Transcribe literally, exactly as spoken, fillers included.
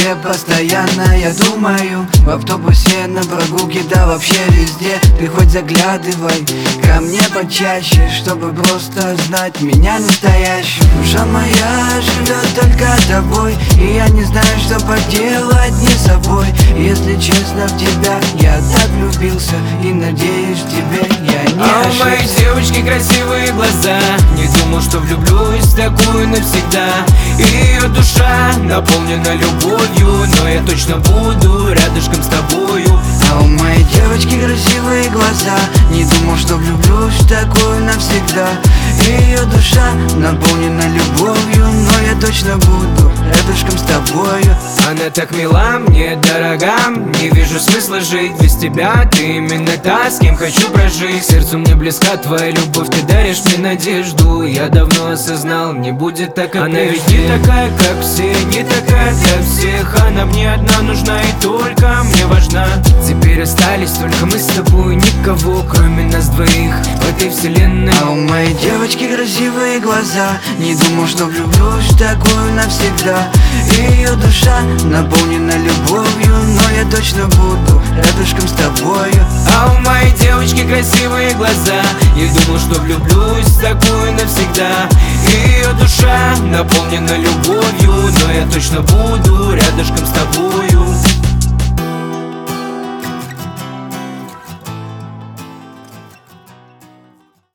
тебе постоянно я думаю. В автобусе, на прогулке, да вообще везде. Ты хоть заглядывай ко мне почаще, чтобы просто знать меня настоящую. Душа моя живет только тобой, и я не знаю, что поделать не собой. Если честно, в тебя я так влюбился, и надеюсь, в тебе я не А ошибся. у моей девочки красивые глаза, не думал, что влюблюсь в такую навсегда. И ее душа наполнена любовью, но я точно буду рядышком с тобою. А у моей девочки красивые глаза, не думал, что влюблюсь в такую навсегда. И ее душа наполнена любовью, но я точно буду рядышком с тобою. Она так мила, мне дорога, не вижу смысла жить без тебя. Ты именно та, с кем хочу прожить. Сердцу мне близка твоя любовь, ты даришь мне надежду. Я давно осознал, не будет так, как она прежде. Ведь не такая, как все, не такая для всех. Она мне одна нужна и только мне важна. Теперь остались только мы с тобой, никого кроме нас двоих в этой вселенной. А у моей девочки красивые глаза, не думал, что влюблюсь в такую навсегда. И ее душа наполнена любовью, но я точно буду рядышком с тобою. А у моей девочки красивые глаза, я думал, что влюблюсь в такую навсегда. И ее душа наполнена любовью, но я точно буду рядышком с тобою.